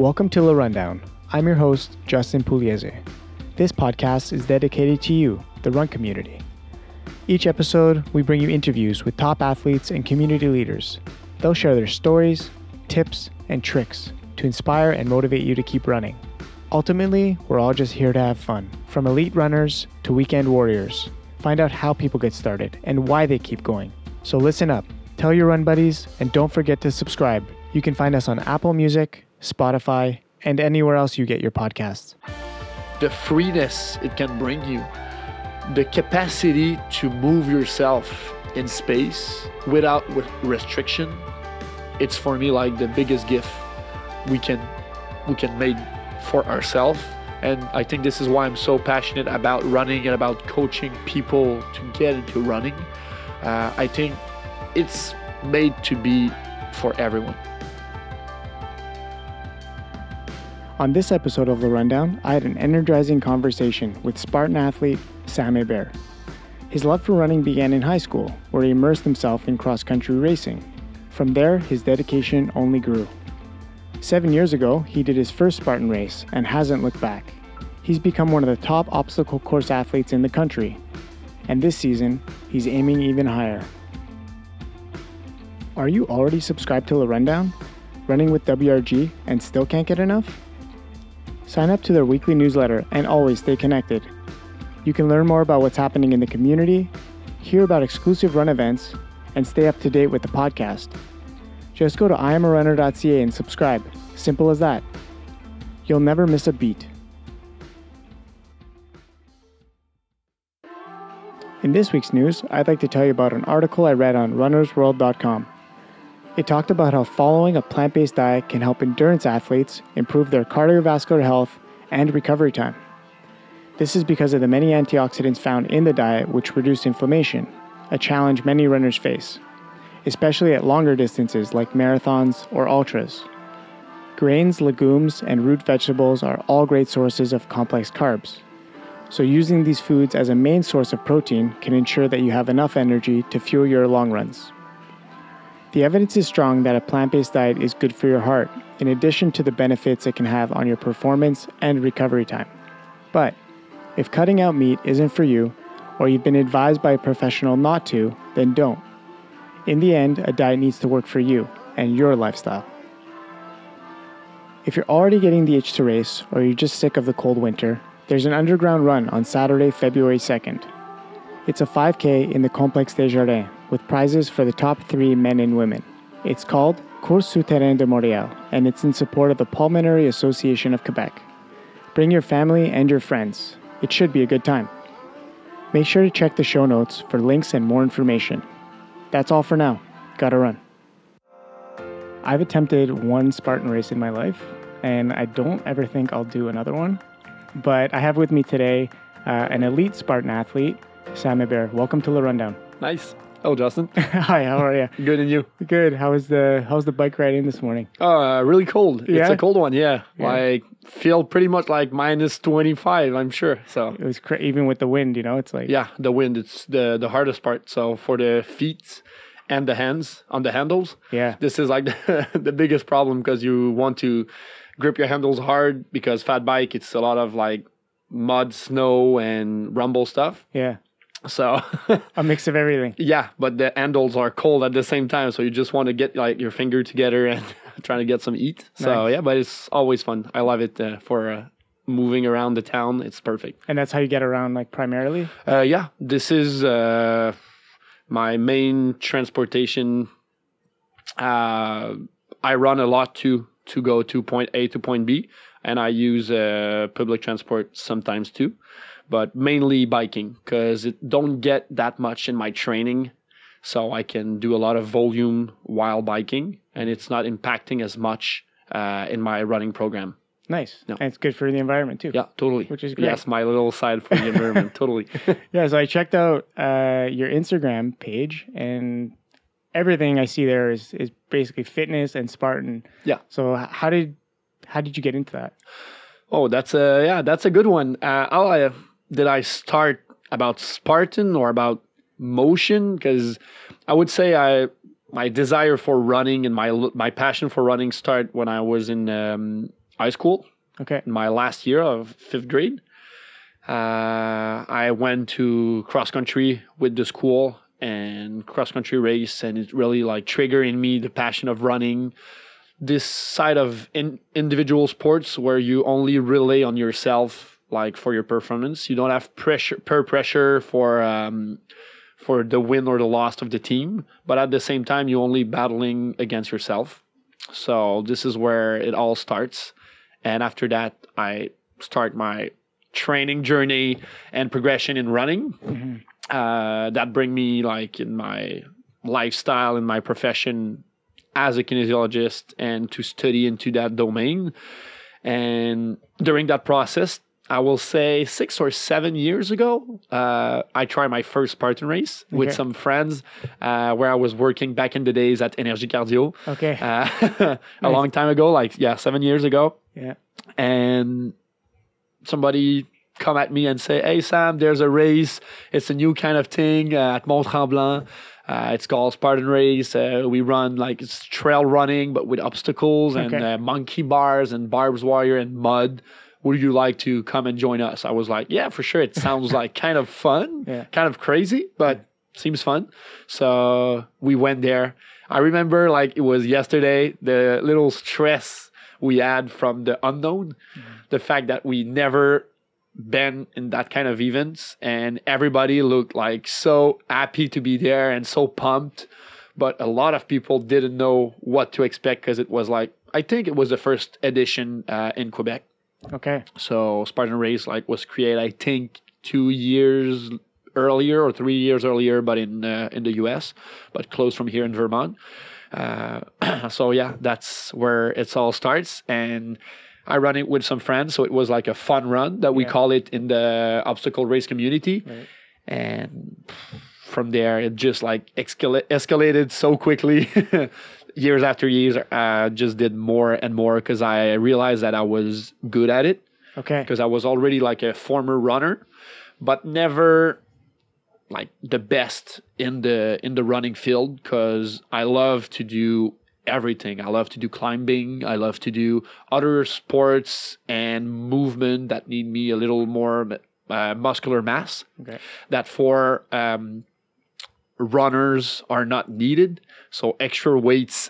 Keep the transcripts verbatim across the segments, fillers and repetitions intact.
Welcome to La Rundown. I'm your host, Justin Pugliese. This podcast is dedicated to you, the run community. Each episode, we bring you interviews with top athletes and community leaders. They'll share their stories, tips, and tricks to inspire and motivate you to keep running. Ultimately, we're all just here to have fun. From elite runners to weekend warriors, find out how people get started and why they keep going. So listen up, tell your run buddies, and don't forget to subscribe. You can find us on Apple Music, Spotify, and anywhere else you get your podcasts. The freeness it can bring you, the capacity to move yourself in space without restriction, it's for me like the biggest gift we can we can make for ourselves. And I think this is why I'm so passionate about running and about coaching people to get into running. Uh, I think it's made to be for everyone. On this episode of The Rundown, I had an energizing conversation with Spartan athlete Sam Hébert. His love for running began in high school, where he immersed himself in cross-country racing. From there, his dedication only grew. Seven years ago, he did his first Spartan race and hasn't looked back. He's become one of the top obstacle course athletes in the country, and this season, he's aiming even higher. Are you already subscribed to The Rundown? Running with W R G and still can't get enough? Sign up to their weekly newsletter and always stay connected. You can learn more about what's happening in the community, hear about exclusive run events, and stay up to date with the podcast. Just go to i am a runner dot c a and subscribe. Simple as that. You'll never miss a beat. In this week's news, I'd like to tell you about an article I read on runners world dot com. It talked about how following a plant-based diet can help endurance athletes improve their cardiovascular health and recovery time. This is because of the many antioxidants found in the diet which reduce inflammation, a challenge many runners face, especially at longer distances like marathons or ultras. Grains, legumes, and root vegetables are all great sources of complex carbs. So using these foods as a main source of protein can ensure that you have enough energy to fuel your long runs. The evidence is strong that a plant-based diet is good for your heart, in addition to the benefits it can have on your performance and recovery time. But if cutting out meat isn't for you, or you've been advised by a professional not to, then don't. In the end, a diet needs to work for you and your lifestyle. If you're already getting the itch to race, or you're just sick of the cold winter, there's an underground run on Saturday, February second. It's a five K in the Complexe des Jardins, with prizes for the top three men and women. It's called Course Souterrain de Montréal, and it's in support of the Pulmonary Association of Quebec. Bring your family and your friends. It should be a good time. Make sure to check the show notes for links and more information. That's all for now. Gotta run. I've attempted one Spartan race in my life, and I don't ever think I'll do another one. But I have with me today uh, an elite Spartan athlete, Sam Hébert. Welcome to La Rundown. Nice. Oh, Justin. Hi, how are you? Good, and you? Good. How was the How's the bike ride in this morning? Oh, uh, really cold. Yeah? It's a cold one, yeah. yeah. Like, feel pretty much like minus twenty-five, I'm sure. So it was cra- even with the wind, you know, it's like... Yeah, the wind, it's the, the hardest part. So for the feet and the hands on the handles, yeah, this is like the, the biggest problem, because you want to grip your handles hard, because fat bike, it's a lot of like mud, snow, and rumble stuff. Yeah. So a mix of everything. Yeah, but the handles are cold at the same time, so you just want to get like your finger together and trying to get some eat. So nice. Yeah, but it's always fun. I love it uh, for uh, moving around the town. It's perfect. And that's how you get around, like, primarily? Uh, yeah, this is uh, my main transportation. Uh, I run a lot too to go to point A to point B, and I use uh, public transport sometimes too. But mainly biking, because it don't get that much in my training, so I can do a lot of volume while biking, and it's not impacting as much uh, in my running program. Nice. No. And it's good for the environment too. Yeah, totally. Which is great. Yes, my little side for the environment, totally. Yeah, so I checked out uh, your Instagram page, and everything I see there is, is basically fitness and Spartan. Yeah. So how did how did you get into that? Oh, that's a yeah, that's a good one. Uh, how I, did I start about Spartan or about motion? Because I would say I my desire for running and my my passion for running start when I was in um, high school, Okay. my last year of fifth grade. Uh, I went to cross country with the school and cross country race, and it really like triggered in me the passion of running. This side of in, individual sports where you only rely on yourself, like for your performance. You don't have pressure, peer pressure for um, for the win or the loss of the team, but at the same time, you're only battling against yourself. So this is where it all starts. And after that, I start my training journey and progression in running. Mm-hmm. Uh, that bring me like in my lifestyle, in my profession as a kinesiologist, and to study into that domain. And during that process, I will say six or seven years ago, uh, I tried my first Spartan race with Okay. some friends uh, where I was working back in the days at Energy Cardio. Okay. Uh, a Nice. long time ago, like, yeah, seven years ago. Yeah. And somebody come at me and say, hey, Sam, there's a race. It's a new kind of thing uh, at Mont Tremblant. Uh, it's called Spartan Race. Uh, we run like it's trail running, but with obstacles and Okay. uh, monkey bars and barbed wire and mud. Would you like to come and join us? I was like, yeah, for sure. It sounds like kind of fun, Yeah. kind of crazy, but seems fun. So we went there. I remember like it was yesterday, the little stress we had from the unknown, the fact that we never been in that kind of events, and everybody looked like so happy to be there and so pumped. But a lot of people didn't know what to expect because it was like, I think it was the first edition uh, in Quebec. Okay. So Spartan Race like was created, I think, two years earlier or three years earlier, but in uh, in the U S, but close from here in Vermont. Uh, so yeah, that's where it all starts. And I run it with some friends, so it was like a fun run that we Yeah. call it in the obstacle race community. Right. And from there, it just like escala- escalated so quickly. Years after years, I just did more and more because I realized that I was good at it, Okay. because I was already like a former runner, but never like the best in the in the running field, because I love to do everything. I love to do climbing. I love to do other sports and movement that need me a little more uh, muscular mass, Okay. that for um, runners are not needed. So extra weights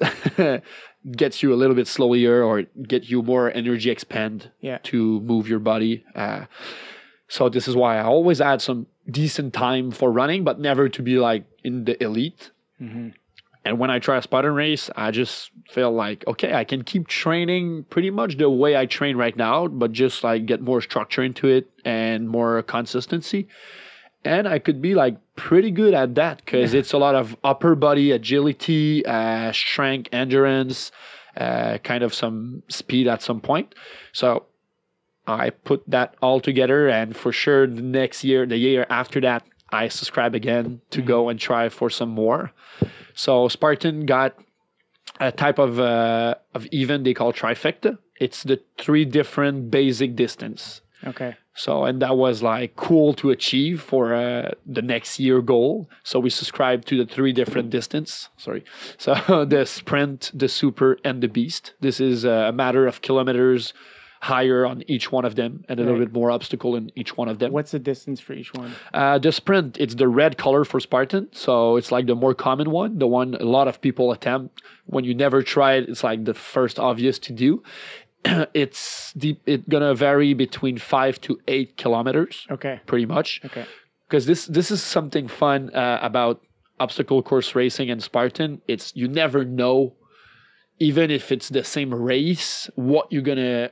gets you a little bit slower or get you more energy expend Yeah. to move your body. Uh, so this is why I always add some decent time for running, but never to be like in the elite. Mm-hmm. And when I try a Spartan race, I just feel like, okay, I can keep training pretty much the way I train right now, but just like get more structure into it and more consistency. And I could be like pretty good at that because it's a lot of upper body agility, uh, strength, endurance, uh, kind of some speed at some point. So I put that all together, and for sure the next year, the year after that, I subscribe again to Mm-hmm. go and try for some more. So Spartan got a type of uh, of event they call trifecta. It's the three different basic distance. Okay. So, and that was like cool to achieve for uh, the next year goal. So we subscribed to the three different distance. Sorry. So the sprint, the super, and the beast. This is a matter of kilometers higher on each one of them, and a little Right. bit more obstacle in each one of them. What's the distance for each one? Uh, the sprint, it's the red color for Spartan. So it's like the more common one, the one a lot of people attempt. When you never try it, it's like the first obvious to do. It's deep, it's gonna vary between five to eight kilometers, Okay. pretty much. Okay. Because this this is something fun uh, about obstacle course racing and Spartan. It's you never know, even if it's the same race, what you're gonna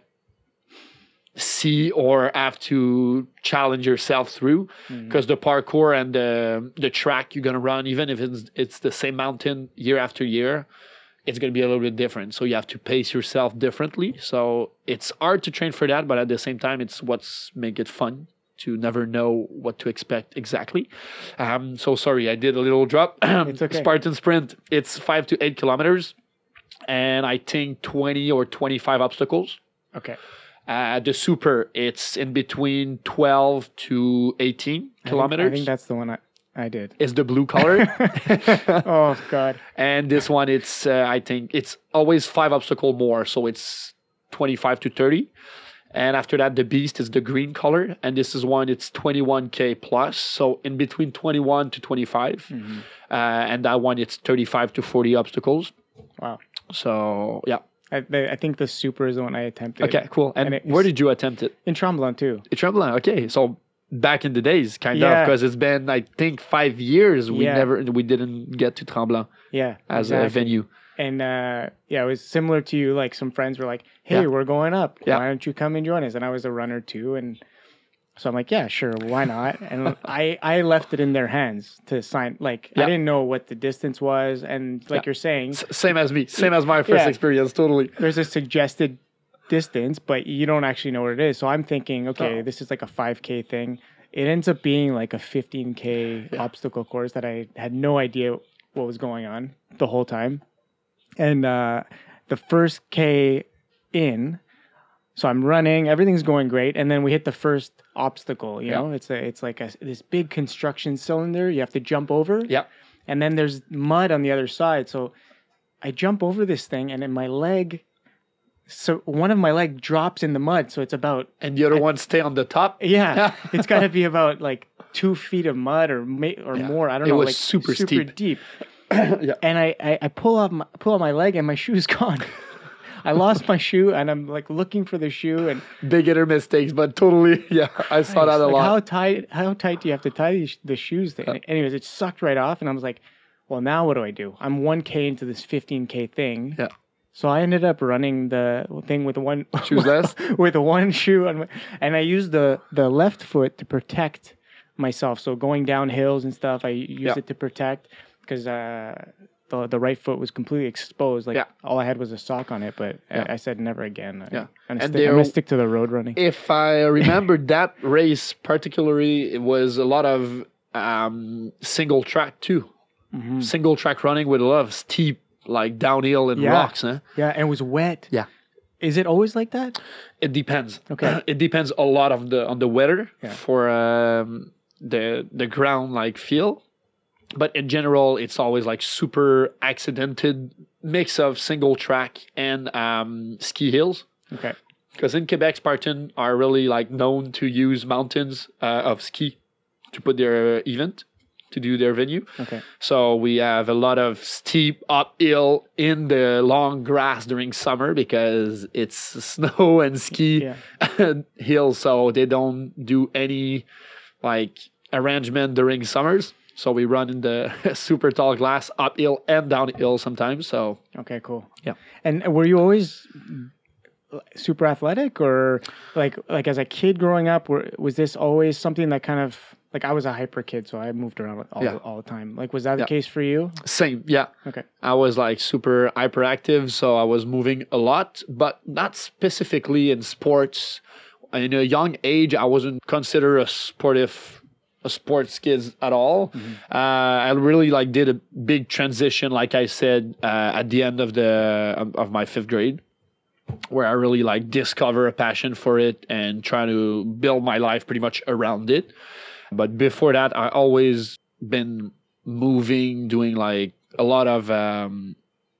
see or have to challenge yourself through. Because the parkour and the the track you're gonna run, even if it's it's the same mountain year after year, it's going to be a little bit different. So you have to pace yourself differently. So it's hard to train for that, but at the same time, it's what's make it fun to never know what to expect exactly. Um, so sorry, I did a little drop. It's okay. Spartan Sprint, it's five to eight kilometers, and I think twenty or twenty-five obstacles. Okay. Uh, the Super, it's in between twelve to eighteen I think- kilometers. I think that's the one I, I did. It's the blue color. Oh God. And this one, it's uh, I think it's always five obstacle more, so it's twenty-five to thirty. And after that, the Beast is the green color. And this is one, it's twenty-one K plus. So in between twenty-one to twenty-five. Mm-hmm. Uh, and that one, it's thirty-five to forty obstacles. Wow. So, yeah. I, I think the Super is the one I attempted. Okay, cool. And, and where did you attempt it? In Tremblant, too. In Tremblant, okay. So back in the days, kind yeah. of, because it's been, I think, five years we yeah. never, we didn't get to Tremblant yeah, as exactly. a venue. And uh, yeah, it was similar to you. Like some friends were like, hey, yeah. we're going up. Yeah. Why don't you come and join us? And I was a runner too. And so I'm like, yeah, sure. Why not? And I, I left it in their hands to sign. Like, yeah. I didn't know what the distance was. And like yeah. you're saying. S- same as me. Same as my first yeah, experience. Totally. There's a suggested distance, but you don't actually know what it is. So I'm thinking, okay, oh. this is like a five K thing. It ends up being like a fifteen K yeah. obstacle course that I had no idea what was going on the whole time. And uh, the first K in, so I'm running, everything's going great, and then we hit the first obstacle. You yeah. know, it's a, it's like a, this big construction cylinder you have to jump over. Yeah. And then there's mud on the other side, so I jump over this thing, and then my leg, so one of my leg drops in the mud, so it's about, and the other I, one stay on the top. Yeah, it's got to be about like two feet of mud or ma- or yeah. more. I don't it know. Was like super, super steep. deep. yeah. And I, I, I pull off my, pull out my leg and my shoe's gone. I lost my shoe and I'm like looking for the shoe and beginner mistakes, but totally yeah. I saw that a like lot. How tight how tight do you have to tie these, the shoes thing? Uh, Anyways, it sucked right off and I was like, well, now what do I do? I'm one K into this fifteen K thing. Yeah. So I ended up running the thing with one shoeless with one shoe on my, and I used the the left foot to protect myself. So going down hills and stuff, I used yeah. it to protect. Because uh, the the right foot was completely exposed. Like yeah. all I had was a sock on it, but yeah. I, I said never again. Yeah. I'm gonna, sti- I'm gonna stick to the road running. If I remember that race particularly, it was a lot of um, single track too. Mm-hmm. Single track running with a lot of steep, like downhill and yeah. rocks. Huh? Yeah, and it was wet. Yeah. Is it always like that? It depends. Okay. It depends a lot of the on the weather yeah. for um, the the ground like feel. But in general, it's always like super accidented mix of single track and um, ski hills. Okay. Because in Quebec, Spartan are really like known to use mountains uh, of ski to put their event, to do their venue. Okay. So we have a lot of steep uphill in the long grass during summer because it's snow and ski yeah. hills. So they don't do any like arrangement during summers. So we run in the super tall glass uphill and downhill sometimes. So okay, cool. Yeah. And were you always super athletic, or like like as a kid growing up? Were, was this always something that kind of like I was a hyper kid, so I moved around all yeah. all the time. Like was that the yeah. case for you? Same. Yeah. Okay. I was like super hyperactive, so I was moving a lot, but not specifically in sports. In a young age, I wasn't considered a sportive. A sports kids at all. Mm-hmm. Uh, I really like did a big transition, like I said, uh, at the end of the of, of my fifth grade, where I really like discover a passion for it and try to build my life pretty much around it. But before that, I always been moving, doing like a lot of um,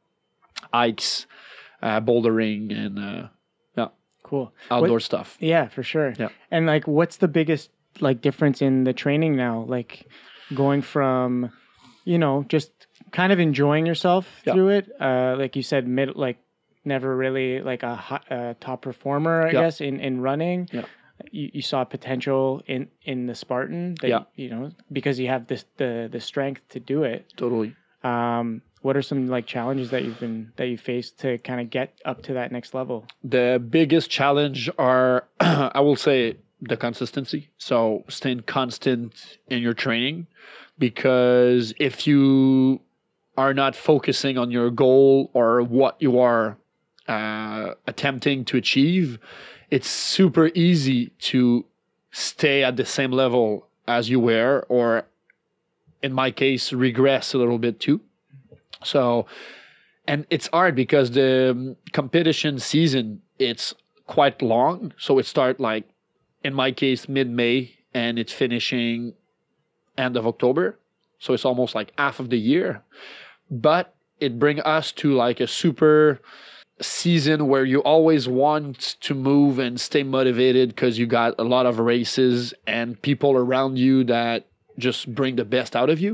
hikes, uh, bouldering, and uh, yeah, cool outdoor what, stuff. Yeah, for sure. Yeah, and like, what's the biggest like difference in the training now, like going from, you know, just kind of enjoying yourself yeah. through it, uh like you said, mid like never really like a, hot, uh, top performer I yeah. guess in in running. Yeah. you, you saw potential in in the Spartan that, yeah. you know, because you have this the the strength to do it. Totally. Um what are some like challenges that you've been that you faced to kind of get up to that next level? The biggest challenge are I will say the consistency. So staying constant in your training, because if you are not focusing on your goal or what you are uh, attempting to achieve, it's super easy to stay at the same level as you were, or in my case, regress a little bit too. So, and it's hard because the competition season, it's quite long. So it starts like, in my case, mid-May, and it's finishing end of October. So it's almost like half of the year. But it brings us to like a super season where you always want to move and stay motivated because you got a lot of races and people around you that just bring the best out of you.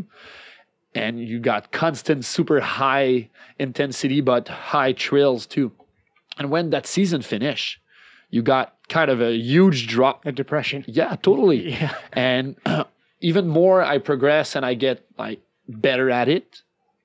And you got constant, super high intensity, but high trails too. And when that season finished, you got kind of a huge drop. A depression. Yeah, totally. Yeah. And uh, even more I progress and I get like better at it,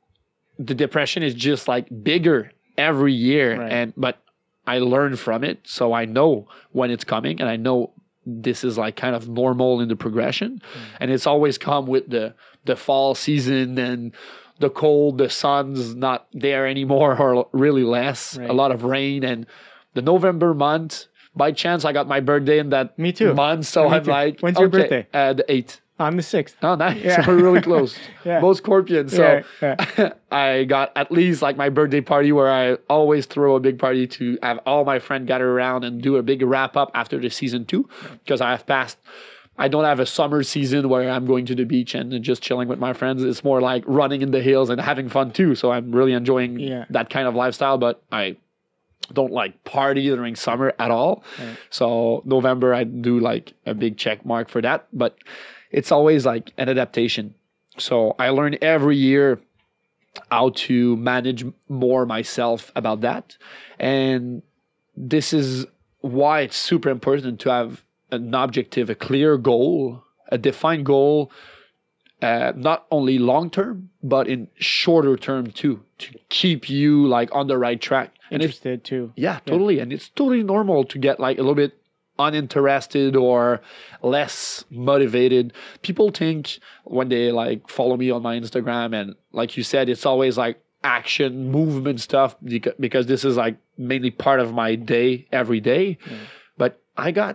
the depression is just like bigger every year. Right. And but I learn from it, so I know when it's coming, and I know this is like kind of normal in the progression. Mm. And it's always come with the the fall season and the cold, the sun's not there anymore, or really less, right. A lot of rain, and the November month. By chance, I got my birthday in that Me too. month, so Me I'm too. like, when's your okay, birthday? Uh, the eighth. I'm the sixth. Oh, nice. Yeah. So we're really close. Yeah. Both Scorpions. So yeah, yeah. I got at least like my birthday party where I always throw a big party to have all my friends gather around and do a big wrap up after the season two, because I have passed. I don't have a summer season where I'm going to the beach and just chilling with my friends. It's more like running in the hills and having fun too. So I'm really enjoying yeah. that kind of lifestyle, but I don't like party during summer at all. Right. So November, I do like a big check mark for that, but it's always like an adaptation. So I learn every year how to manage more myself about that. And this is why it's super important to have an objective, a clear goal, a defined goal, uh, not only long-term, but in shorter term too, to keep you like on the right track. Interested and too. Yeah, totally. Yeah. And it's totally normal to get like a little bit uninterested or less motivated. People think when they like follow me on my Instagram, and like you said, it's always like action, movement stuff, because this is like mainly part of my day every day. Yeah. But I got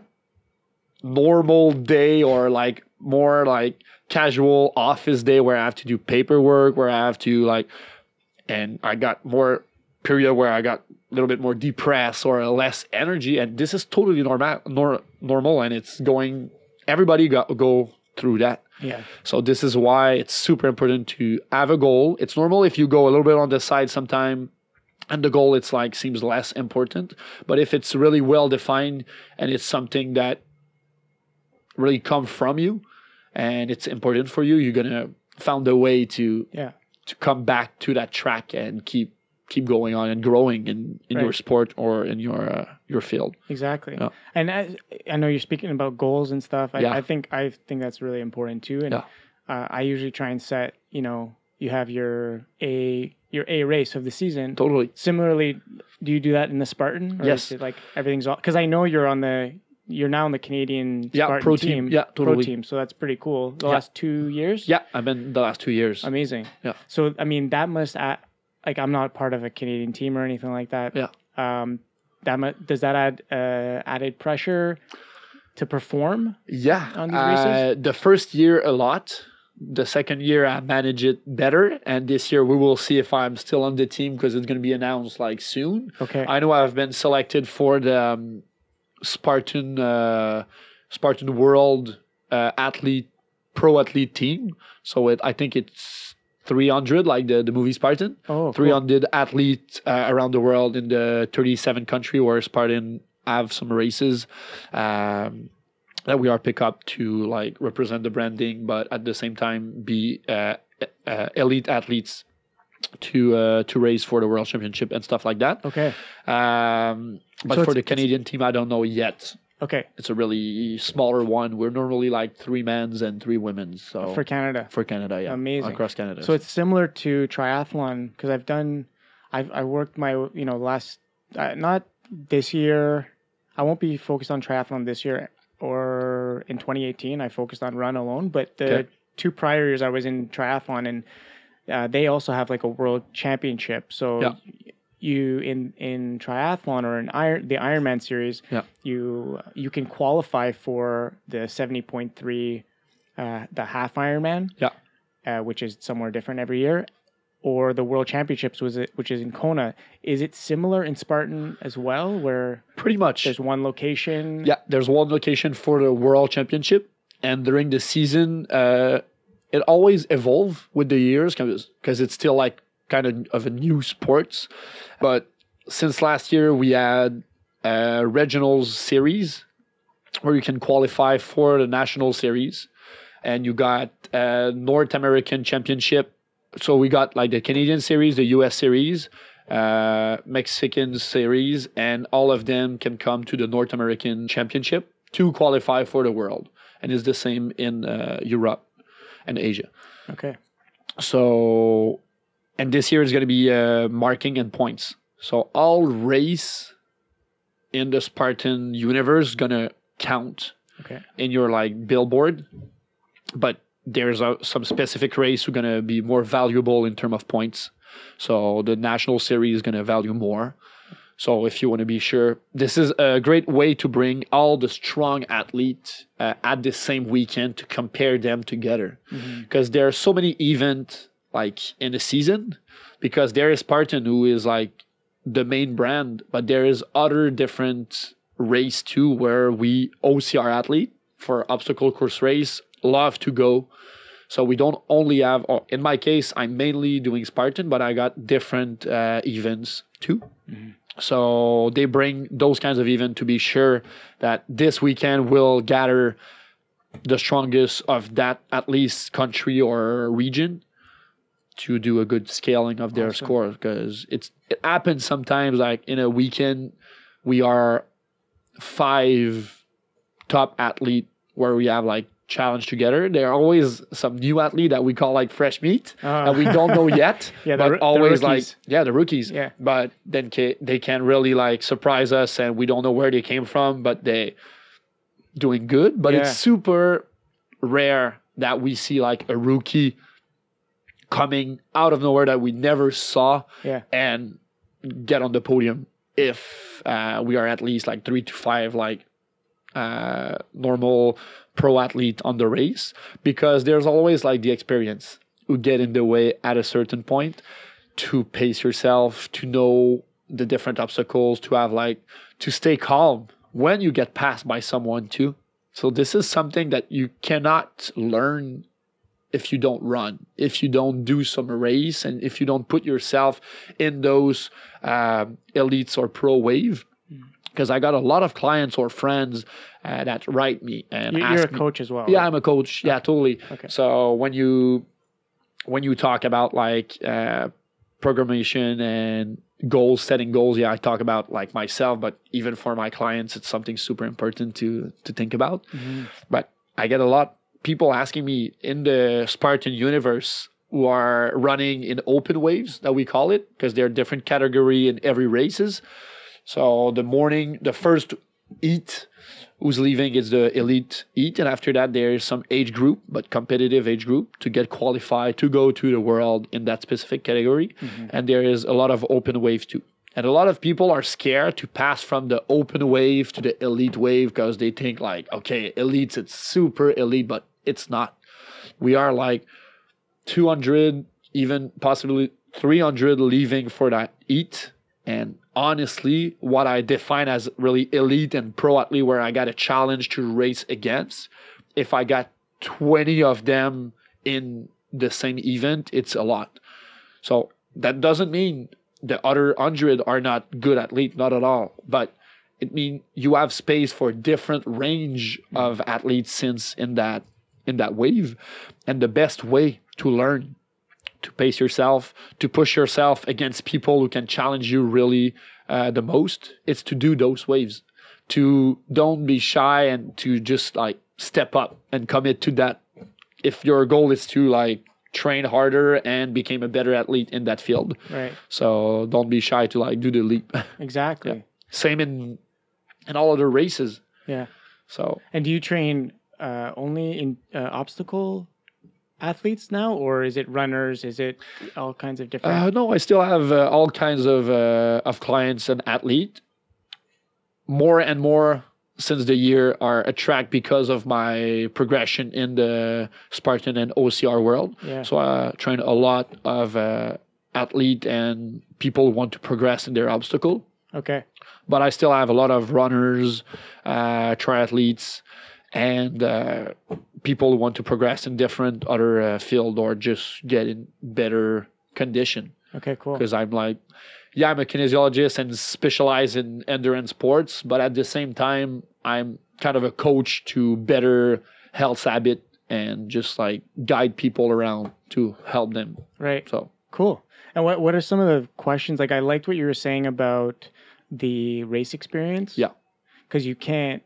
normal day or like more like casual office day where I have to do paperwork, where I have to like, and I got more period where I got a little bit more depressed or less energy, and this is totally normal, nor, normal, and it's going. Everybody got go through that. Yeah. So this is why it's super important to have a goal. It's normal if you go a little bit on the side sometime, and the goal it's like seems less important. But if it's really well defined and it's something that really comes from you, and it's important for you, you're gonna find a way to yeah to come back to that track and keep. keep going on and growing in, in right. your sport or in your uh, your field. Exactly. Yeah. And I, I know you're speaking about goals and stuff. I, yeah. I think I think that's really important too. And yeah. uh, I usually try and set, you know, you have your A your A race of the season. Totally. Similarly, do you do that in the Spartan? Or yes. Is it like everything's all, because I know you're on the you're now on the Canadian yeah, Spartan pro team. team. Yeah, totally. Pro team. So that's pretty cool. The yeah. last two years? Yeah, I've been the last two years. Amazing. Yeah. So I mean that must add, like I'm not part of a Canadian team or anything like that. Yeah. Um, that mu- does that add uh, added pressure to perform? Yeah. On these races? Uh, the first year a lot. The second year I manage it better, and this year we will see if I'm still on the team because it's going to be announced like soon. Okay. I know I've been selected for the um, Spartan uh, Spartan World uh, athlete pro athlete team. So it I think it's three hundred, like the, the movie Spartan. Oh, three hundred cool. athletes uh, around the world in the thirty-seven country where Spartan have some races um, that we are pick up to like represent the branding, but at the same time be uh, uh, elite athletes to uh, to race for the world championship and stuff like that. Okay. Um, but so for the Canadian team, I don't know yet. Okay. It's a really smaller one. We're normally like three men's and three women's. So for Canada. For Canada, yeah. Amazing. Across Canada. So it's similar to triathlon because I've done, I've I worked my you know last uh, not this year. I won't be focused on triathlon this year or in twenty eighteen. I focused on run alone, but the okay. two prior years I was in triathlon, and uh, they also have like a world championship. So. Yeah. You in in triathlon or in Iron the Ironman series, yeah. you you can qualify for the seventy point three, uh, the half Ironman, yeah, uh, which is somewhere different every year, or the World Championships, was it which is in Kona. Is it similar in Spartan as well, where pretty much there's one location? Yeah, there's one location for the World Championship, and during the season, uh, it always evolves with the years because because it's still like. Kind of of a new sports, but since last year, we had a regionals series where you can qualify for the national series, and you got a North American championship. So we got like the Canadian series, the U S series, uh, Mexican series, and all of them can come to the North American championship to qualify for the world. And it's the same in uh, Europe and Asia. Okay. So, and this year is going to be uh, marking and points. So all race in the Spartan universe is going to count okay. in your like billboard, but there's a, some specific race who are going to be more valuable in terms of points. So the national series is going to value more. So if you want to be sure, this is a great way to bring all the strong athletes uh, at the same weekend to compare them together. Because mm-hmm. there are so many events like in the season, because there is Spartan who is like the main brand, but there is other different race too where we O C R athlete for obstacle course race love to go. So we don't only have, or in my case, I'm mainly doing Spartan, but I got different uh, events too. Mm-hmm. So they bring those kinds of events to be sure that this weekend will gather the strongest of that at least country or region to do a good scaling of their awesome. Score. Because it's it happens sometimes like in a weekend we are five top athlete where we have like challenge together. There are always some new athlete that we call like fresh meat uh. that we don't know yet. yeah, but the, always the like yeah, the rookies. Yeah, but then ca- they can really like surprise us, and we don't know where they came from, but they doing good. But yeah. it's super rare that we see like a rookie coming out of nowhere that we never saw yeah. and get on the podium if uh, we are at least like three to five like uh, normal pro athlete on the race, because there's always like the experience who get in the way at a certain point to pace yourself, to know the different obstacles, to have like to stay calm when you get passed by someone too. So this is something that you cannot learn if you don't run, if you don't do some race, and if you don't put yourself in those uh, elites or pro wave. Because I got a lot of clients or friends uh, that write me and you're, ask you're a me, coach as well. Yeah, right? I'm a coach. Yeah, okay. totally. Okay. So when you when you talk about like uh, programmation and goals, setting goals, yeah, I talk about like myself, but even for my clients, it's something super important to to think about. Mm-hmm. But I get a lot people asking me in the Spartan universe who are running in open waves, that we call it, because they're different category in every races. So the morning, the first heat who's leaving is the elite heat. And after that, there's some age group, but competitive age group to get qualified to go to the world in that specific category. Mm-hmm. And there is a lot of open waves too. And a lot of people are scared to pass from the open wave to the elite wave because they think like, okay, elites, it's super elite, but it's not. We are like two hundred, even possibly three hundred leaving for that heat. And honestly, what I define as really elite and pro athlete, where I got a challenge to race against, if I got twenty of them in the same event, it's a lot. So that doesn't mean the other one hundred are not good athletes, not at all. But it means you have space for different range of athletes since in that in that wave. And the best way to learn, to pace yourself, to push yourself against people who can challenge you really uh, the most, it's to do those waves. To don't be shy and to just like step up and commit to that. If your goal is to like train harder and become a better athlete in that field. Right. So don't be shy to like do the leap. Exactly. Yeah. Same in in all other races. Yeah. So. And do you train uh, only in uh, obstacle athletes now, or is it runners? Is it all kinds of different? Uh, no, I still have uh, all kinds of uh, of clients and athlete. More and more since the year are attracted because of my progression in the Spartan and O C R world. Yeah. So I train a lot of uh, athlete and people who want to progress in their obstacle. Okay. But I still have a lot of runners, uh, triathletes, and uh, people who want to progress in different other uh, field or just get in better condition. Okay, cool. Because I'm like, yeah, I'm a kinesiologist and specialize in endurance sports, but at the same time, I'm kind of a coach to better health habit and just like guide people around to help them. Right. So cool. And what what are some of the questions? Like, I liked what you were saying about the race experience. Yeah. Because you can't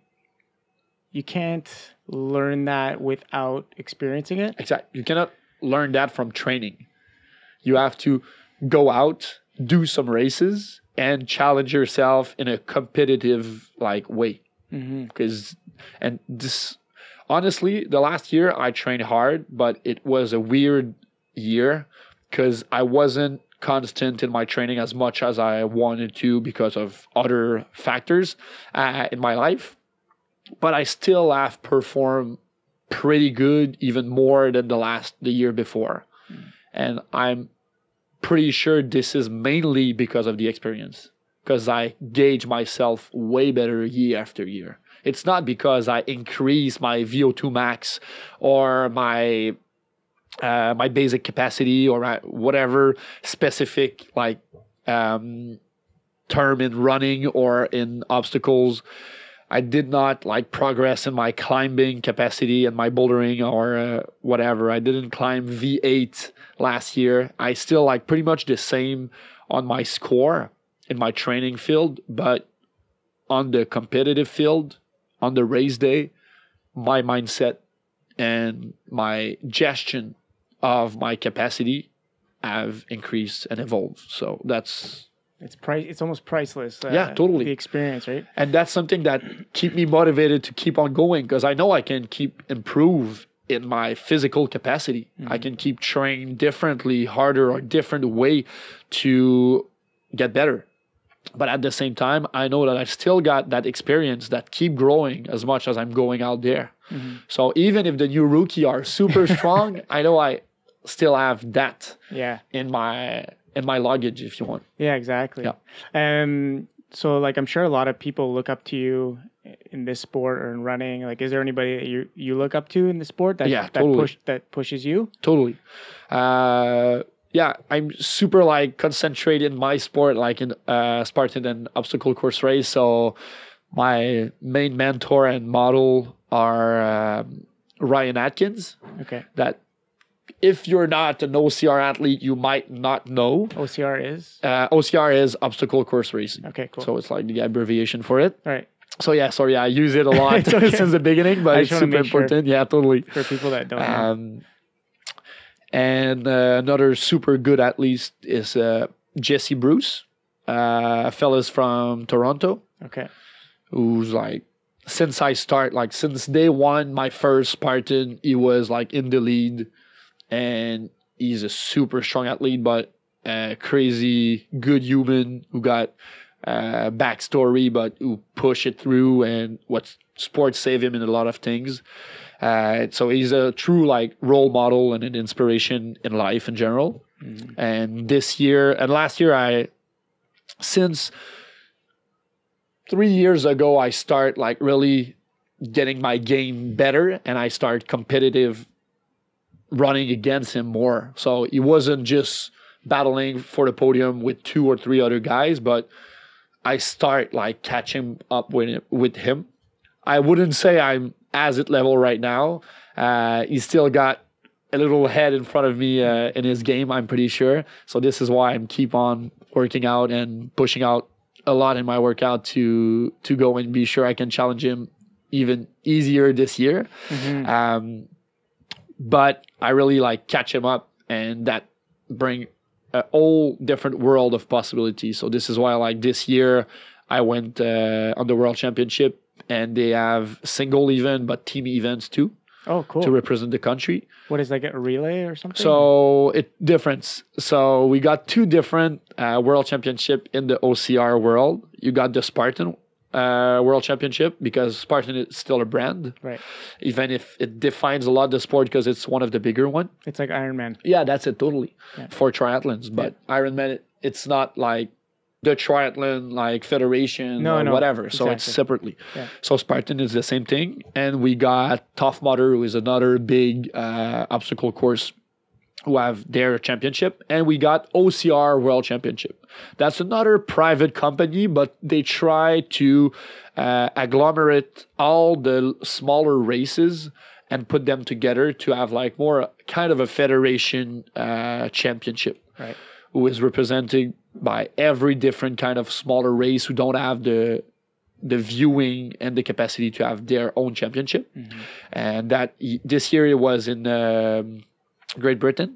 you can't learn that without experiencing it. Exactly. You cannot learn that from training. You have to go out, do some races, and challenge yourself in a competitive like way. Because mm-hmm. and this honestly, the last year I trained hard, but it was a weird year because I wasn't constant in my training as much as I wanted to because of other factors uh, in my life. But I still have performed pretty good, even more than the last the year before. Mm. And I'm pretty sure this is mainly because of the experience, because I gauge myself way better year after year. It's not because I increase my V O two max or my uh, my basic capacity or my whatever specific like um, term in running or in obstacles. I did not like progress in my climbing capacity and my bouldering or uh, whatever. I didn't climb V eight last year. I still like pretty much the same on my score in my training field, but on the competitive field, on the race day, my mindset and my gestion of my capacity have increased and evolved. So that's... It's price. It's almost priceless. Uh, yeah, totally. The experience, right? And that's something that keep me motivated to keep on going because I know I can keep improve in my physical capacity. Mm-hmm. I can keep training differently, harder, or different way to get better. But at the same time, I know that I still got that experience that keep growing as much as I'm going out there. Mm-hmm. So even if the new rookie are super strong, I know I still have that yeah. in my... in my luggage, if you want. Yeah, exactly. Yeah. Um, so, like, I'm sure a lot of people look up to you in this sport or in running. Like, is there anybody that you, you look up to in the sport that yeah, that, totally. push, that pushes you? Totally. Uh, yeah, I'm super, like, concentrated in my sport, like in uh, Spartan and obstacle course race. So, my main mentor and model are um, Ryan Atkins. Okay. That if you're not an O C R athlete, you might not know. O C R is? Uh, O C R is obstacle course racing. Okay, cool. So it's like the abbreviation for it. All right. So yeah, sorry, I use it a lot okay. since the beginning, but I it's super important. Sure. Yeah, totally. For people that don't um, know. And uh, another super good athlete is uh, Jesse Bruce, uh, a fellas from Toronto. Okay. Who's like, since I start, like since day one, my first Spartan, he was like in the lead. And he's a super strong athlete, but a crazy good human who got a backstory, but who push it through and what sports save him in a lot of things. Uh, so he's a true like role model and an inspiration in life in general. Mm-hmm. And this year and last year, I since three years ago, I start like really getting my game better, and I start competitive. Running against him more. So he wasn't just battling for the podium with two or three other guys, but I start like catching up with with him. I wouldn't say I'm as at level right now. Uh, he's still got a little head in front of me uh, in his game, I'm pretty sure. So this is why I'm keep on working out and pushing out a lot in my workout to to go and be sure I can challenge him even easier this year. Mm-hmm. Um, But I really like catch him up, and that bring a whole different world of possibilities. So this is why, like this year, I went uh, on the World Championship, and they have single event but team events too. Oh, cool! To represent the country. What is like a relay or something? So it difference. So we got two different uh, World Championship in the O C R world. You got the Spartan. Uh, World Championship, because Spartan is still a brand, right? Even if it defines a lot the sport because it's one of the bigger one. It's like Ironman. Yeah, that's it totally yeah. for triathlons. But yeah. Ironman, it's not like the triathlon like federation no, or no, whatever. exactly. So it's separately. Yeah. So Spartan is the same thing, and we got Tough Mudder, who is another big uh, obstacle course who have their championship, and we got O C R World Championship. That's another private company, but they try to uh, agglomerate all the smaller races and put them together to have like more kind of a federation uh, championship, Right. who is represented by every different kind of smaller race who don't have the the viewing and the capacity to have their own championship. Mm-hmm. And that this year it was in um, Great Britain.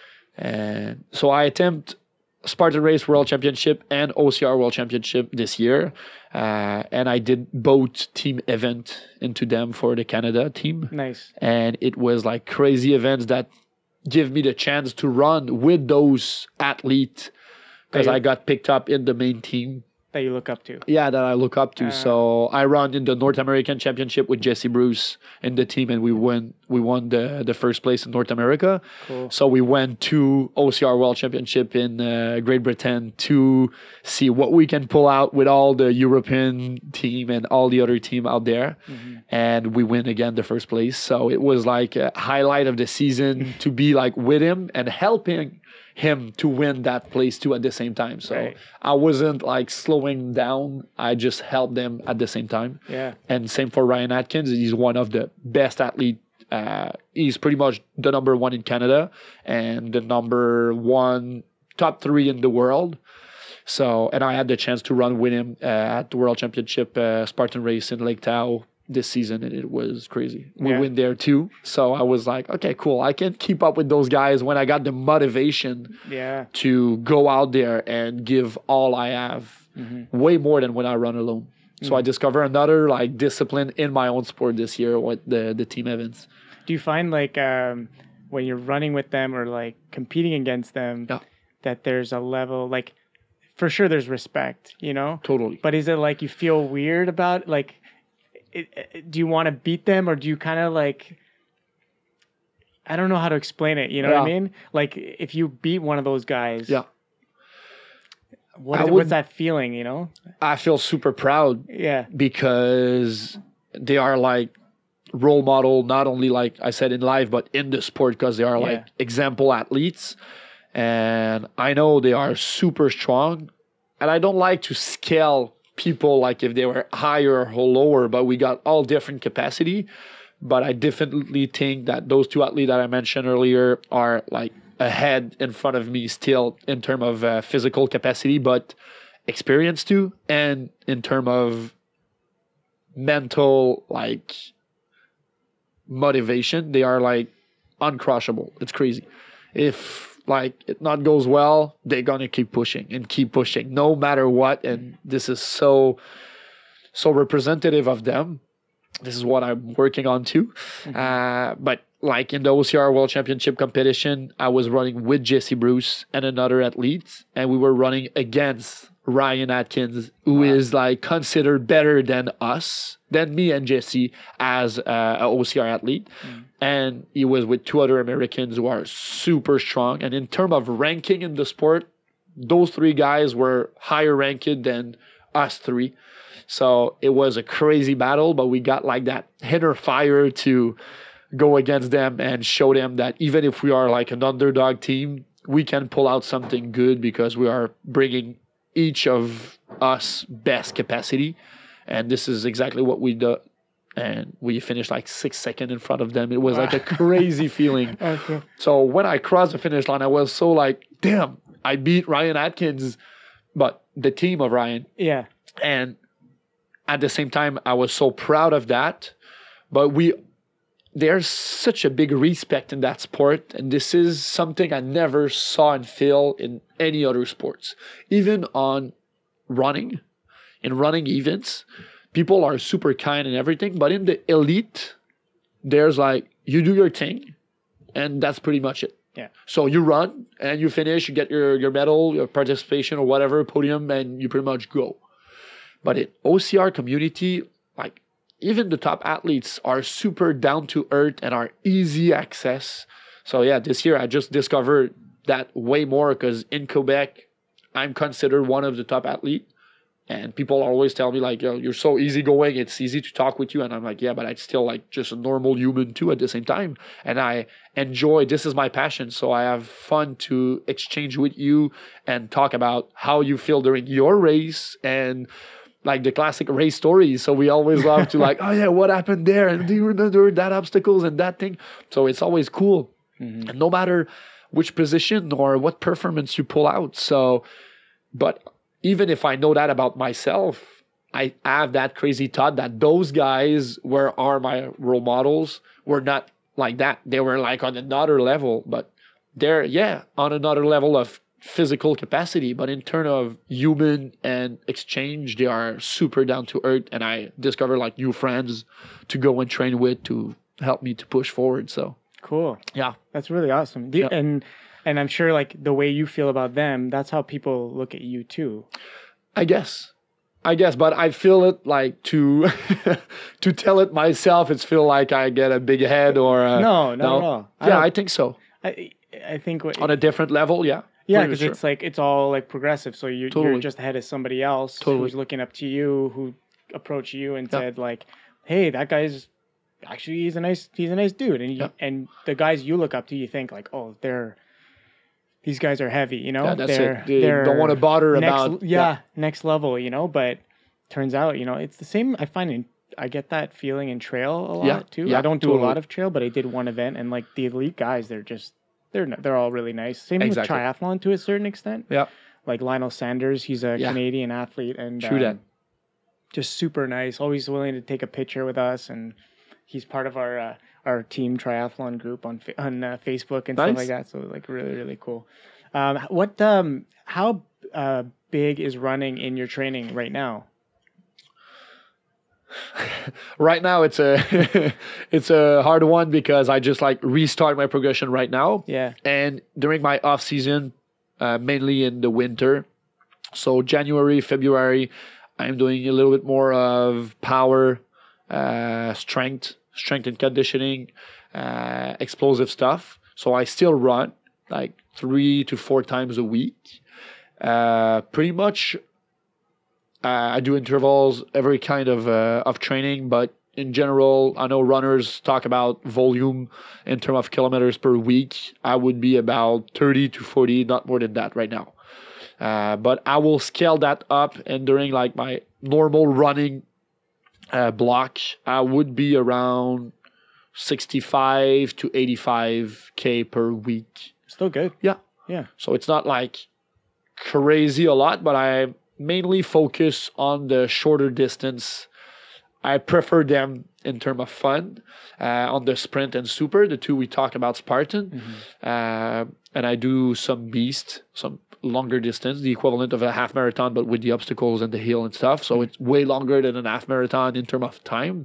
And so I attempt Spartan Race World Championship and O C R World Championship this year. Uh, and I did both team event into them for the Canada team. Nice. And it was like crazy events that give me the chance to run with those athletes because That you- I got picked up in the main team. That you look up to. Yeah, that I look up to. Uh, so I run in the North American Championship with Jesse Bruce in the team, and we won. We won the the first place in North America. Cool. So we went to O C R World Championship in uh, Great Britain to see what we can pull out with all the European team and all the other team out there, Mm-hmm. and we win again the first place. So it was like a highlight of the season to be like with him and helping him to win that place too at the same time. So Right. I wasn't like slowing down. I just helped them at the same time. Yeah. And same for Ryan Atkins. He's one of the best athlete. Uh, he's pretty much the number one in Canada and the number one top three in the world. So, and I had the chance to run with him uh, at the World Championship uh, Spartan Race in Lake Tahoe this season, and it was crazy. We Yeah. win there too. So I was like, okay, cool. I can keep up with those guys when I got the motivation Yeah. to go out there and give all I have, Mm-hmm. way more than when I run alone. So I discover another like discipline in my own sport this year with the the team events. Do you find like um, when you're running with them or like competing against them, Yeah. that there's a level like, for sure there's respect, you know? Totally. But is it like you feel weird about like, it, it, do you want to beat them or do you kind of like, I don't know how to explain it. You know what I Yeah. mean? Like if you beat one of those guys, Yeah. what I is, would- what's that feeling? You know? I feel super proud Yeah. because they are like role model, not only like I said in life, but in the sport because they are like Yeah. example athletes. And I know they are super strong. And I don't like to scale people like if they were higher or lower, but we got all different capacity. But I definitely think that those two athletes that I mentioned earlier are like ahead in front of me still in terms of uh, physical capacity, but experience too. And in terms of mental, like motivation, they are like uncrushable. It's crazy. If like it not goes well, they're gonna keep pushing and keep pushing no matter what. And this is so so representative of them. This is what I'm working on too. Uh, but like in the O C R World Championship competition, I was running with Jesse Bruce and another athlete, and we were running against Ryan Atkins, who is like considered better than us, than me and Jesse as uh, an O C R athlete. And he was with two other Americans who are super strong. And in terms of ranking in the sport, those three guys were higher ranked than us three. So it was a crazy battle, but we got like that hitter fire to go against them and show them that even if we are like an underdog team, we can pull out something good because we are bringing each of us best capacity. And this is exactly what we do. And we finished like six seconds in front of them. It was like a crazy feeling. Okay. So when I crossed the finish line, I was so like, damn, I beat Ryan Atkins, but the team of Ryan. Yeah. And at the same time, I was so proud of that. But we, there's such a big respect in that sport. And this is something I never saw and feel in any other sports. Even on running, in running events, people are super kind and everything. But in the elite, there's like, you do your thing, and that's pretty much it. Yeah. So you run and you finish, you get your, your medal, your participation or whatever, podium, and you pretty much go. But in O C R community, like even the top athletes are super down to earth and are easy access. So yeah, this year I just discovered that way more because in Quebec, I'm considered one of the top athletes. And people always tell me like, Yo, you're so easygoing. It's easy to talk with you. And I'm like, yeah, but I'm still like just a normal human too at the same time. And I enjoy, this is my passion. So I have fun to exchange with you and talk about how you feel during your race and like the classic race stories. So we always love to like, oh yeah, what happened there? And do you remember that obstacles and that thing? So it's always cool. Mm-hmm. And no matter which position or what performance you pull out. So, but even if I know that about myself, I have that crazy thought that those guys were are my role models were not like that. They were like on another level, but they're, yeah, on another level of physical capacity. But in terms of human and exchange, they are super down to earth. And I discover like new friends to go and train with to help me to push forward. So cool. Yeah. That's really awesome. Do you, yeah. And And I'm sure like the way you feel about them, that's how people look at you too. I guess. I guess, but I feel it like to to tell it myself, it's feel like I get a big head or a, no, not no. at all. I yeah, I think so. I I think what, on a different level, yeah. Yeah, because sure. it's like it's all like progressive. So you, totally. you're just ahead of somebody else totally. who's looking up to you, who approached you and yeah. said like, "Hey, that guy's actually he's a nice he's a nice dude." And you, yeah. and the guys you look up to, you think like, "Oh, they're." These guys are heavy, you know. Yeah, that's they're, it. They they're don't want to bother next, about yeah, yeah, next level, you know. But turns out, you know, it's the same. I find in, I get that feeling in trail a lot yeah, too. Yeah, I don't do totally. a lot of trail, but I did one event, and like the elite guys, they're just they're they're all really nice. Same exactly. with triathlon to a certain extent. Yeah, like Lionel Sanders, he's a yeah. Canadian athlete, and true um, that. Just super nice, always willing to take a picture with us, and he's part of our uh, our team triathlon group on on uh, Facebook and nice. stuff like that. So like really really cool. Um, what, um, how uh, big is running in your training right now? Right now, it's a it's a hard one because I just like restart my progression right now. Yeah. And during my off season, uh, mainly in the winter, so January, February, I'm doing a little bit more of power, uh, strength, strength and conditioning, uh, explosive stuff. So I still run like three to four times a week. Uh, pretty much, uh, I do intervals, every kind of uh, of training, but in general, I know runners talk about volume in terms of kilometers per week. I would be about thirty to forty, not more than that right now. Uh, but I will scale that up, and during like my normal running uh, block, I would be around sixty-five to eighty-five K per week. Still good. Yeah. Yeah. So it's not like crazy a lot, but I mainly focus on the shorter distance. I prefer them in terms of fun uh, on the sprint and super, the two we talked about Spartan. Mm-hmm. Uh, and I do some beast, some longer distance, the equivalent of a half marathon, but with the obstacles and the hill and stuff. So it's way longer than a half marathon in terms of time.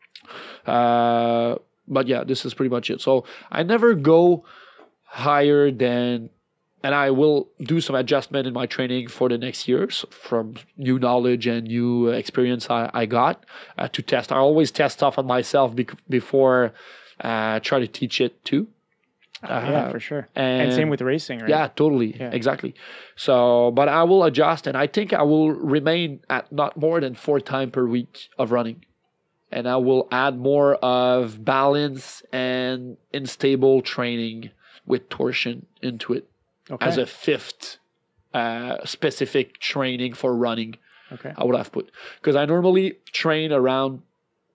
Uh, but yeah, this is pretty much it. So I never go higher than, and I will do some adjustment in my training for the next years from new knowledge and new experience I, I got uh, to test. I always test stuff on myself bec- before uh, try to teach it too. Uh, yeah, for sure. And, and same with racing, right? Yeah, totally. Yeah. Exactly. So, but I will adjust, and I think I will remain at not more than four times per week of running. And I will add more of balance and unstable training with torsion into it okay. as a fifth uh, specific training for running. Okay. I would have put, because I normally train around,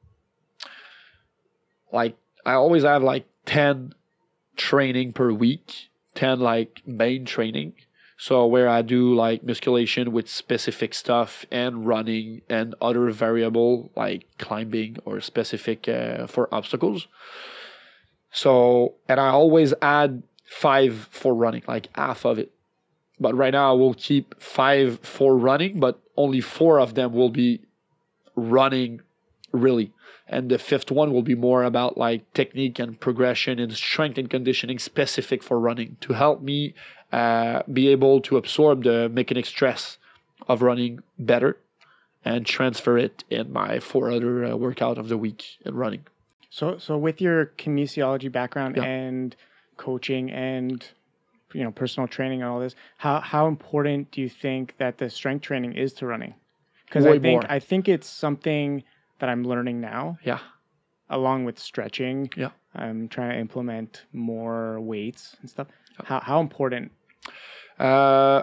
like, I always have like ten training per week, ten like main training. So where I do like musculation with specific stuff and running and other variable like climbing or specific uh, for obstacles. So, and I always add five for running, like half of it. But right now I will keep five for running, but only four of them will be running really. And the fifth one will be more about like technique and progression and strength and conditioning specific for running to help me uh, be able to absorb the mechanic stress of running better and transfer it in my four other uh, workout of the week in running. So, so with your kinesiology background yeah. and coaching and, you know, personal training and all this, how, how important do you think that the strength training is to running? Because I Way think more. I think it's something that I'm learning now, Yeah. along with stretching. Yeah. I'm trying to implement more weights and stuff. How how important? Uh,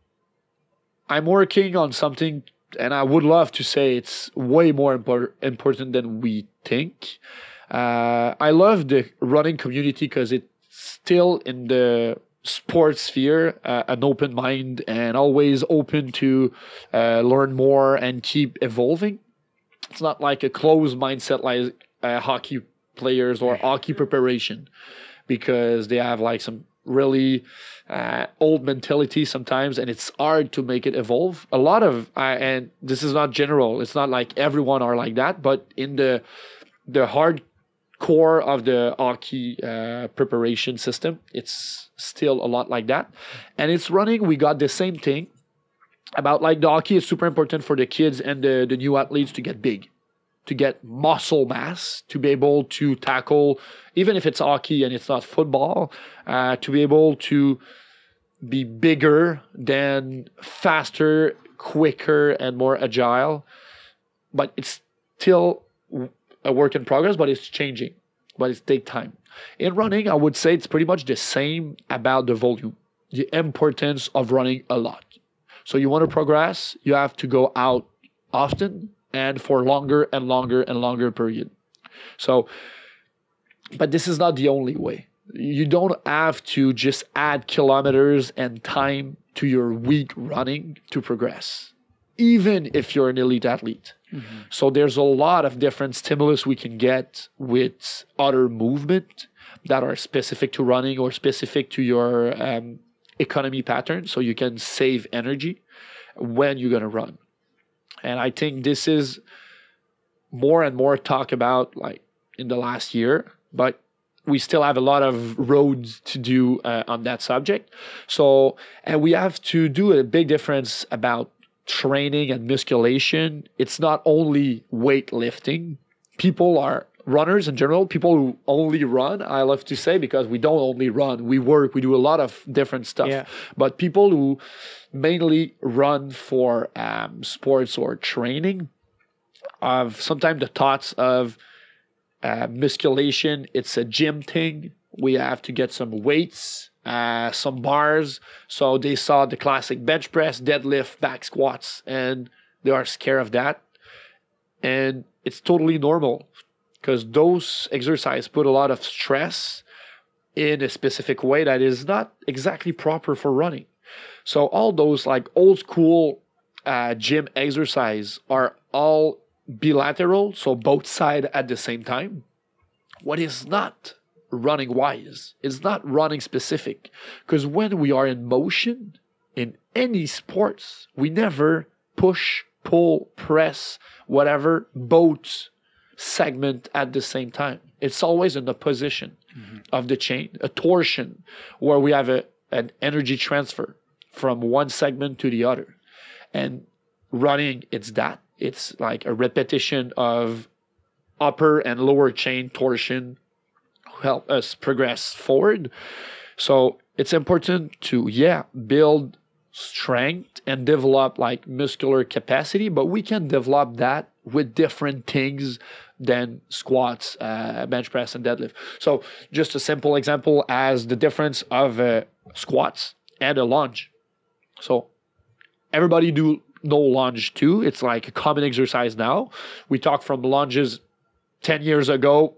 I'm working on something, and I would love to say it's way more impor- important than we think. Uh, I love the running community because it's still in the sports sphere, uh, an open mind and always open to uh, learn more and keep evolving. It's not like a closed mindset like uh, hockey players or hockey preparation, because they have like some really uh, old mentality sometimes, and it's hard to make it evolve. A lot of uh, and this is not general. It's not like everyone are like that, but in the the hard core of the hockey uh, preparation system, it's still a lot like that. And it's running. We got the same thing about like the hockey is super important for the kids and the, the new athletes to get big, to get muscle mass, to be able to tackle, even if it's hockey and it's not football, uh, to be able to be bigger than faster, quicker, and more agile. But it's still a work in progress, but it's changing, but it takes time. In running, I would say it's pretty much the same about the volume, the importance of running a lot. So you want to progress, you have to go out often and for longer and longer and longer period. So, but this is not the only way. You don't have to just add kilometers and time to your week running to progress, even if you're an elite athlete. Mm-hmm. So there's a lot of different stimulus we can get with other movement that are specific to running or specific to your um, economy pattern, so you can save energy when you're going to run. And I think this is more and more talk about like in the last year, but we still have a lot of roads to do uh, on that subject. So, and we have to do a big difference about training and musculation. It's not only weightlifting. People are runners in general, people who only run, I love to say, because we don't only run, we work, we do a lot of different stuff. Yeah. But people who mainly run for um, sports or training have sometimes the thoughts of uh, musculation, it's a gym thing. We have to get some weights, uh, some bars. So they saw the classic bench press, deadlift, back squats, and they are scared of that. And it's totally normal, because those exercises put a lot of stress in a specific way that is not exactly proper for running. So all those like old school uh, gym exercise are all bilateral, so both sides at the same time. What is not running wise, it's not running specific, because when we are in motion in any sports, we never push, pull, press, whatever, both segment at the same time. It's always in the position mm-hmm. of the chain, a torsion, where we have a, an energy transfer from one segment to the other. And running, it's that. It's like a repetition of upper and lower chain torsion help us progress forward. So it's important to, yeah, build strength and develop like muscular capacity, but we can develop that with different things than squats, uh, bench press, and deadlift. So just a simple example as the difference of uh, squats and a lunge. So everybody do know lunge too. It's like a common exercise now. We talk from lunges ten years ago.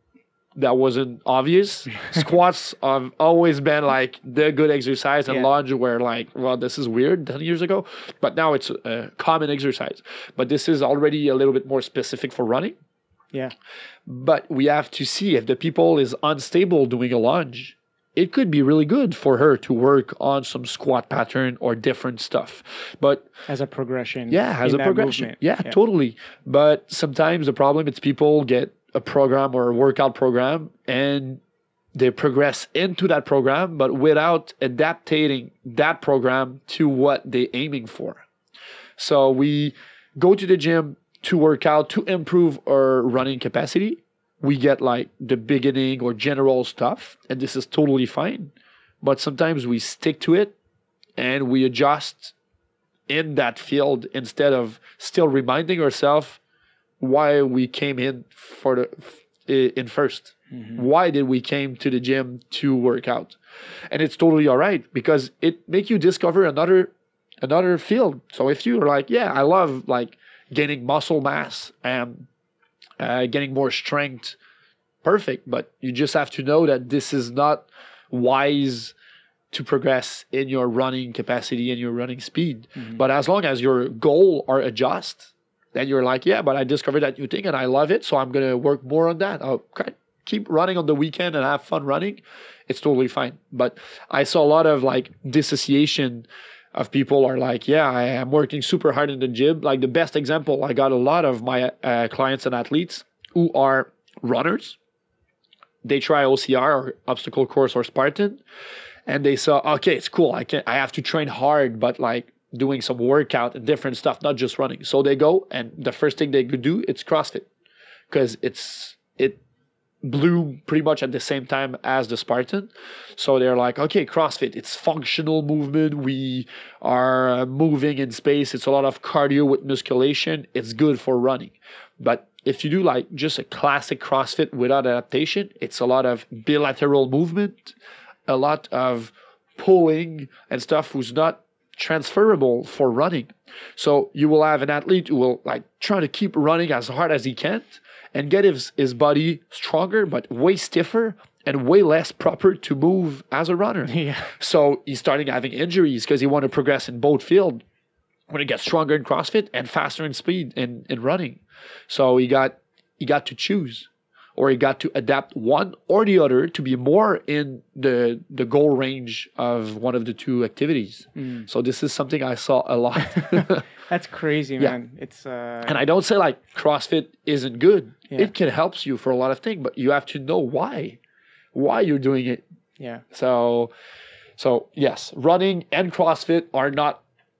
That wasn't obvious. Squats have always been like the good exercise, and yeah. lunge were like, well, this is weird ten years ago. But now it's a common exercise. But this is already a little bit more specific for running. Yeah. But we have to see if the people is unstable doing a lunge, it could be really good for her to work on some squat pattern or different stuff. But as a progression. Yeah, as a progression. Yeah, yeah, totally. But sometimes the problem is people get a program or a workout program and they progress into that program, but without adapting that program to what they're aiming for. So we go to the gym to work out to improve our running capacity. We get like the beginning or general stuff, and this is totally fine. But sometimes we stick to it and we adjust in that field instead of still reminding ourselves why we came in for the in first. Mm-hmm. Why did we came to the gym to work out? And it's totally all right because it make you discover another another field. So if you're like, yeah, I love like gaining muscle mass and uh, getting more strength, perfect. But you just have to know that this is not wise to progress in your running capacity and your running speed. Mm-hmm. But as long as your goal are adjust, then you're like, yeah, but I discovered that new thing and I love it, so I'm going to work more on that. I'll keep running on the weekend and have fun running. It's totally fine. But I saw a lot of like dissociation of people are like, yeah, I am working super hard in the gym. Like the best example, I got a lot of my uh, clients and athletes who are runners. They try O C R or obstacle course or Spartan. And they saw, okay, it's cool. I can I have to train hard, but like doing some workout and different stuff, not just running. So they go, and the first thing they could do, it's CrossFit, because it's it blew pretty much at the same time as the Spartan. So they're like, okay, CrossFit, it's functional movement. We are uh, moving in space. It's a lot of cardio with musculation. It's good for running. But if you do like just a classic CrossFit without adaptation, it's a lot of bilateral movement, a lot of pulling and stuff who's not transferable for running. So you will have an athlete who will like try to keep running as hard as he can and get his, his body stronger, but way stiffer and way less proper to move as a runner. Yeah. So he's starting having injuries because he want to progress in both field when he gets stronger in CrossFit and faster in speed in, in running. So he got he got to choose. Or he got to adapt one or the other to be more in the the goal range of one of the two activities. Mm. So this is something I saw a lot. That's crazy, man. Yeah. It's uh... and I don't say like CrossFit isn't good. Yeah. It can help you for a lot of things, but you have to know why, why you're doing it. Yeah. So, so yes, running and CrossFit are not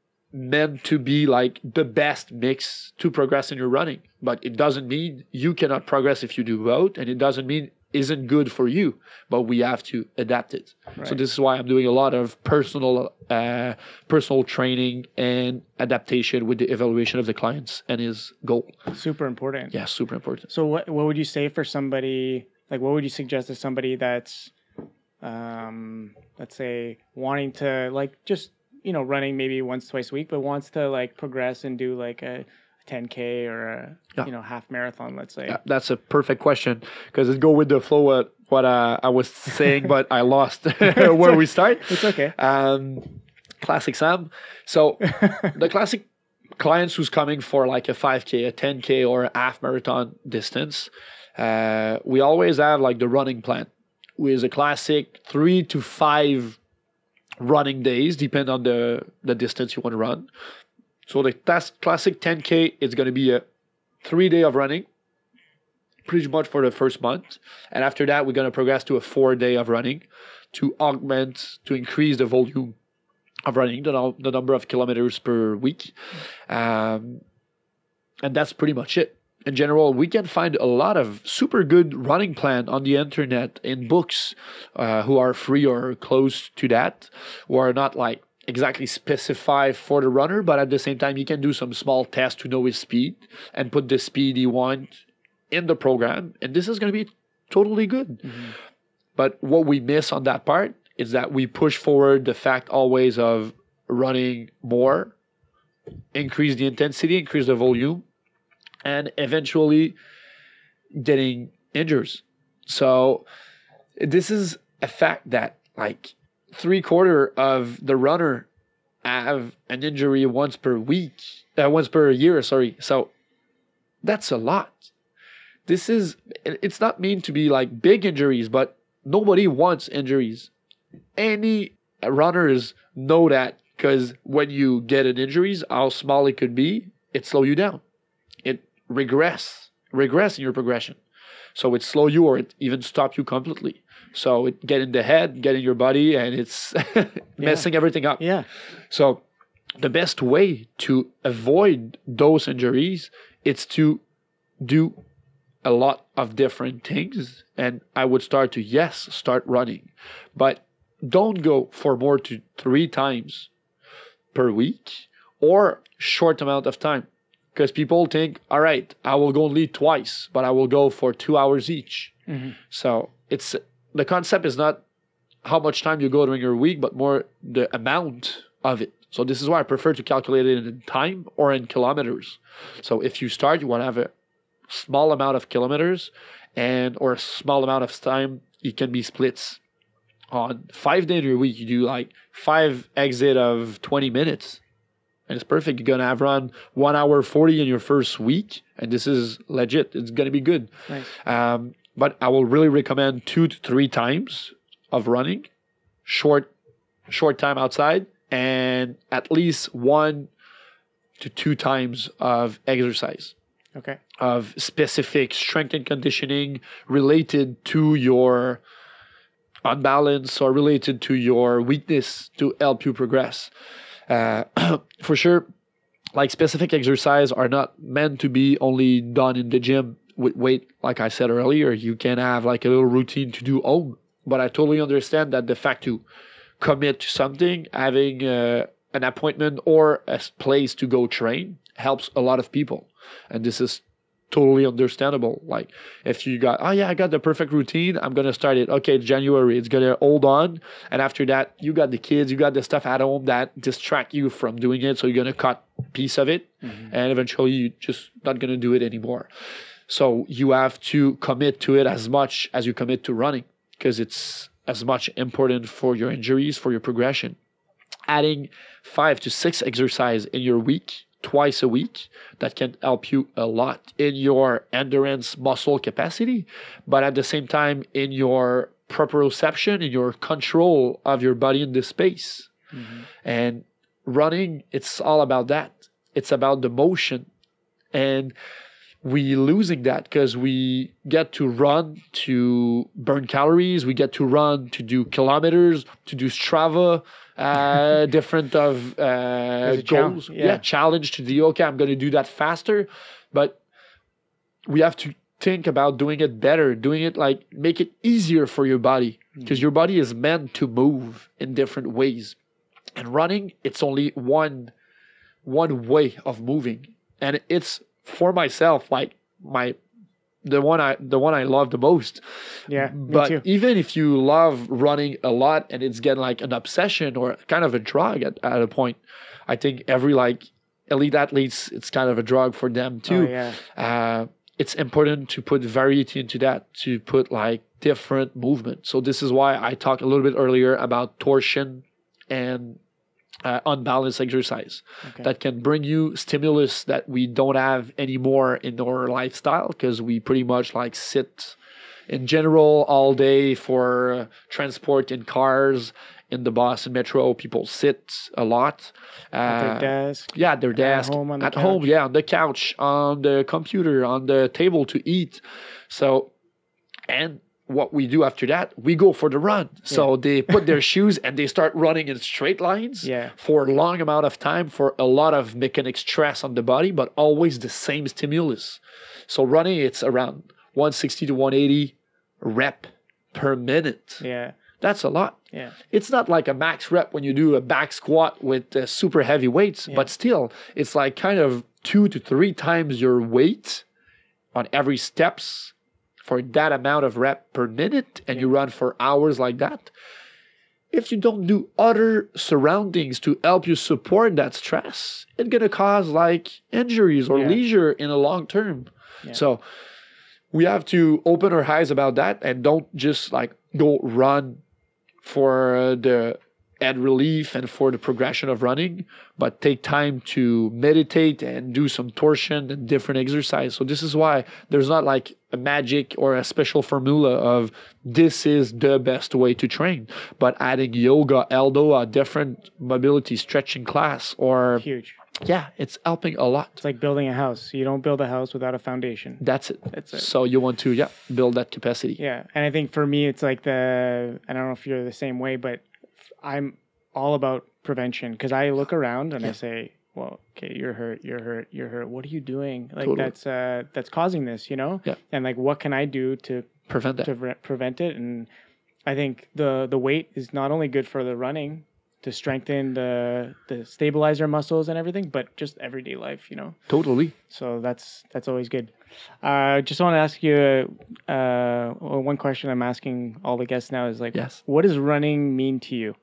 meant to be like the best mix to progress in your running, but it doesn't mean you cannot progress if you do both, and it doesn't mean isn't good for you, but we have to adapt it. Right. So this is why I'm doing a lot of personal uh, personal training and adaptation with the evaluation of the clients and his goal. Super important. Yeah, super important. So what what would you say for somebody, like what would you suggest to somebody that's um let's say wanting to like just you know, running maybe once, twice a week, but wants to like progress and do like a ten K or a, yeah. you know, half marathon, let's say? Yeah, that's a perfect question because it go with the flow of what uh, I was saying, but I lost where we start. It's okay. Um, classic Sam. So the classic clients who's coming for like a five K, a ten K or a half marathon distance, uh, we always have like the running plan with a classic three to five running days, depend on the, the distance you want to run. So the task, classic ten K, it's going to be a three day of running, pretty much for the first month. And after that, we're going to progress to a four day of running to augment, to increase the volume of running, the, the number of kilometers per week. Um, and that's pretty much it. In general, we can find a lot of super good running plan on the internet in books uh, who are free or close to that, who are not like exactly specified for the runner, but at the same time, you can do some small tests to know his speed and put the speed he wants in the program. And this is going to be totally good. Mm-hmm. But what we miss on that part is that we push forward the fact always of running more, increase the intensity, increase the volume, and eventually getting injuries. So this is a fact that like three quarter of the runner have an injury once per week, uh, once per year, sorry. So that's a lot. This is, it's not mean to be like big injuries, but nobody wants injuries. Any runners know that because when you get an injuries, how small it could be, it slow you down. It regress, regress in your progression. So it slow you or it even stop you completely. So it get in the head, get in your body, and it's messing yeah. everything up. Yeah. So the best way to avoid those injuries is to do a lot of different things. And I would start to, yes, start running. But don't go for more to three times per week or short amount of time. Because people think, all right, I will go only twice, but I will go for two hours each. Mm-hmm. So it's the concept is not how much time you go during your week, but more the amount of it. So this is why I prefer to calculate it in time or in kilometers. So if you start, you want to have a small amount of kilometers and or a small amount of time, it can be splits. On five days in your week, you do like five exit of twenty minutes. And it's perfect. You're going to have run one hour forty in your first week. And this is legit. It's going to be good. Nice. Um, but I will really recommend two to three times of running, short, short time outside, and at least one to two times of exercise. Okay. Of specific strength and conditioning related to your unbalance or related to your weakness to help you progress. Uh, for sure, like specific exercise are not meant to be only done in the gym with weight. Like I said earlier, you can have like a little routine to do home. But I totally understand that the fact to commit to something, having uh, an appointment or a place to go train helps a lot of people. And this is totally understandable. Like if you got, oh yeah, I got the perfect routine, I'm going to start it. Okay, January, it's going to hold on. And after that, you got the kids, you got the stuff at home that distract you from doing it. So you're going to cut a piece of it. Mm-hmm. And eventually you're just not going to do it anymore. So you have to commit to it as much as you commit to running, because it's as much important for your injuries, for your progression. Adding five to six exercise in your week, twice a week, that can help you a lot in your endurance muscle capacity, but at the same time in your proprioception, in your control of your body in the space. Mm-hmm. And running, it's all about that. It's about the motion. And we losing that because we get to run to burn calories. We get to run to do kilometers, to do Strava, uh, different of uh, goals. Yeah. yeah, challenge to do, okay, I'm going to do that faster. But we have to think about doing it better, doing it like, make it easier for your body, because mm-hmm. your body is meant to move in different ways. And running, it's only one, one way of moving. And it's, for myself, like my the one I the one I love the most. Yeah, me but too. Even if you love running a lot and it's getting like an obsession or kind of a drug at, at a point, I think every like elite athletes, it's kind of a drug for them too. Oh, yeah. Uh, it's important to put variety into that, to put like different movement. So this is why I talked a little bit earlier about torsion and Uh, unbalanced exercise okay. that can bring you stimulus that we don't have anymore in our lifestyle, because we pretty much like sit in general all day for uh, transport in cars. In the Boston Metro, people sit a lot. Uh, at their desk. Yeah, at their desk. At home, on the at couch. home, yeah, on the couch, on the computer, on the table to eat. So, and what we do after that, we go for the run. So yeah. They put their shoes and they start running in straight lines yeah. for a long amount of time, for a lot of mechanic stress on the body, but always the same stimulus. So running, it's around one sixty to one eighty rep per minute. Yeah. That's a lot. Yeah. It's not like a max rep when you do a back squat with uh, super heavy weights, yeah. but still, it's like kind of two to three times your weight on every steps for that amount of rep per minute, and yeah. you run for hours like that. If you don't do other surroundings to help you support that stress, it's going to cause like injuries or yeah. leisure in the long term. Yeah. So we have to open our eyes about that and don't just like go run for the head relief and for the progression of running, but take time to meditate and do some torsion and different exercise. So this is why there's not like a magic or a special formula of this is the best way to train, but adding yoga, Eldo, a different mobility stretching class, or huge. Yeah, it's helping a lot. It's like building a house. You don't build a house without a foundation. That's it. That's it. So you want to, yeah, build that capacity. Yeah. And I think for me, it's like the, I don't know if you're the same way, but I'm all about prevention, because I look around and yeah. I say, well, okay, you're hurt, you're hurt, you're hurt. What are you doing? Like totally. that's uh, that's causing this, you know? Yeah. And like, what can I do to prevent that? To re- prevent it? And I think the the weight is not only good for the running to strengthen the the stabilizer muscles and everything, but just everyday life, you know. Totally. So that's that's always good. I uh, just want to ask you uh, well, one question I'm asking all the guests now is like, yes. What does running mean to you?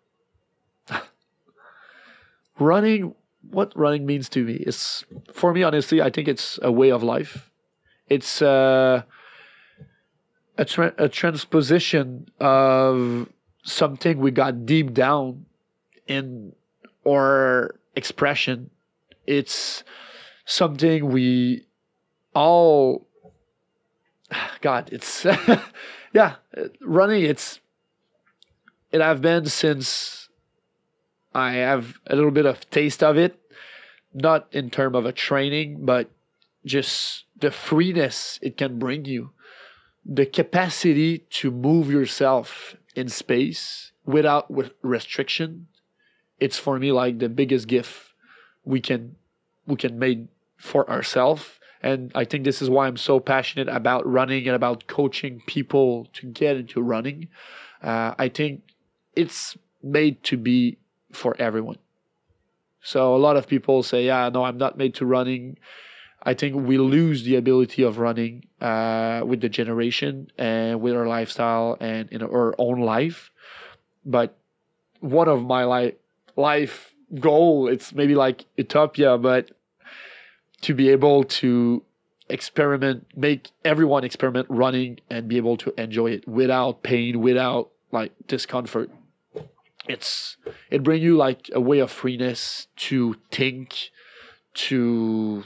running, what running means to me is, for me, honestly, I think it's a way of life. It's uh, a tra- a transposition of something we got deep down in our expression. It's something we all, God, it's, yeah, running, it's, it have been since I have a little bit of taste of it, not in terms of a training, but just the freeness it can bring you, the capacity to move yourself in space without restriction. It's for me like the biggest gift we can we can make for ourselves. And I think this is why I'm so passionate about running and about coaching people to get into running. Uh, I think it's made to be for everyone. So a lot of people say, yeah, no, I'm not made to running. I think we lose the ability of running uh, with the generation and with our lifestyle and in our own life. But one of my life life goal, it's maybe like utopia, but to be able to experiment, make everyone experiment running and be able to enjoy it without pain, without like discomfort. It's it brings you like a way of freeness to think, to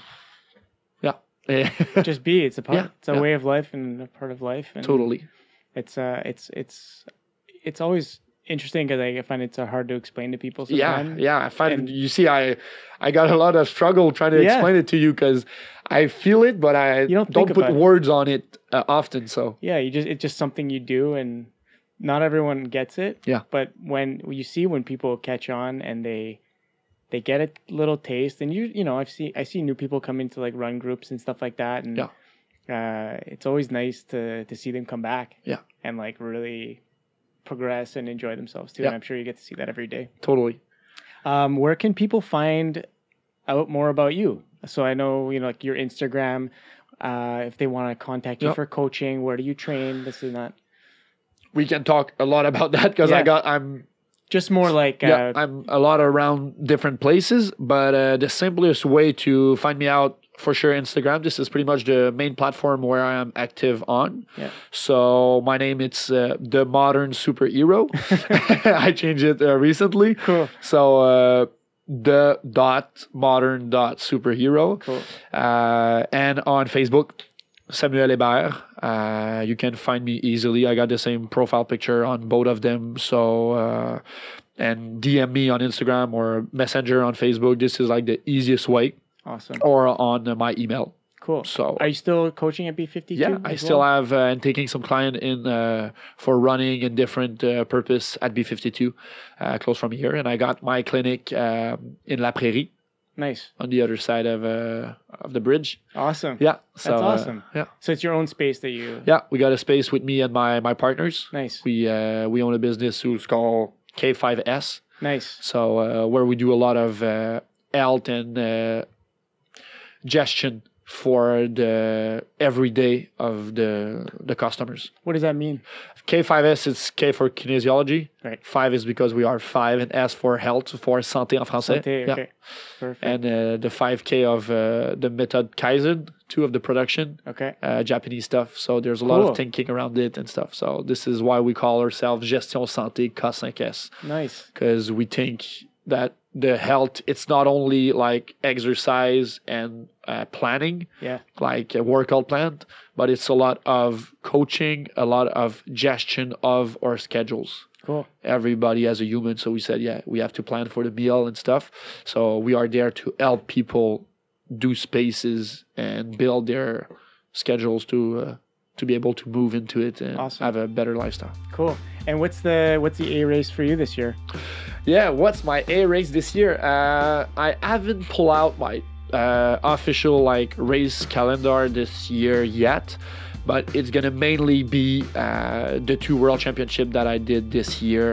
just be. It's a part. Yeah, it's a yeah. way of life and a part of life. And totally. It's uh, it's it's it's always interesting because I find it's uh, hard to explain to people Yeah, sometimes. yeah. I find And- you see, I I got a lot of struggle trying to Yeah. explain it to you because I feel it, but I You don't don't, think put about it. words on it uh, often. So Yeah, you just it's just something you do, and not everyone gets it. Yeah. But when you see when people catch on and they they get a little taste, and you you know I've seen I see new people come into like run groups and stuff like that, and Yeah. uh, it's always nice to to see them come back. Yeah. And like really progress and enjoy themselves too. Yeah. And I'm sure you get to see that every day. totally. Um, where can people find out more about you? So I know, you know, like your Instagram, uh, if they want to contact you Yep. for coaching, where do you train? This and that. We can talk a lot about that because Yeah. I got I'm Just more like, yeah uh, I'm a lot around different places, but uh, the simplest way to find me out for sure Instagram. This is pretty much the main platform where I am active on. Yeah. So my name it's uh, the Modern Superhero. I changed it uh, recently. cool, So uh, the dot modern dot superhero, cool. uh, and on Facebook, Samuel Hébert. Uh, you can find me easily. I got the same profile picture on both of them. So uh, and D M me on Instagram or Messenger on Facebook. This is like the easiest way, Awesome. or on uh, my email. Cool. So Are you still coaching at B fifty-two? yeah, I as still well? have uh, and taking some client in uh, for running and different uh, purpose at B fifty-two, uh, close from here. And I got my clinic um, in La Prairie Nice. on the other side of uh, of the bridge. Awesome. Yeah, so, That's uh, awesome. yeah, So it's your own space that you. yeah, we got a space with me and my my partners. Nice. We uh, we own a business who's called K five S. Nice. So uh, where we do a lot of uh, health and uh, gestion for the everyday of the the customers. What does that mean? K five S is K for kinesiology. Right. Five is because we are five, and S for health, for santé en français. Santé, Yeah. okay. Perfect. And uh, the five K of uh, the method Kaizen, two of the production, okay. uh, Japanese stuff. So there's a lot Cool. of thinking around it and stuff. So this is why we call ourselves Gestion Santé K five S, Nice. because we think that the health, it's not only like exercise and uh, planning, Yeah. like a workout plan, but it's a lot of coaching, a lot of gestion of our schedules. Cool. Everybody as a human, so we said, yeah, we have to plan for the meal and stuff. So we are there to help people do spaces and build their schedules to uh, to be able to move into it and Awesome. have a better lifestyle. Cool. And what's the what's the A race for you this year? Yeah, what's my A race this year? Uh, I haven't pulled out my uh, official like race calendar this year yet, but it's gonna mainly be uh, the two world championship that I did this year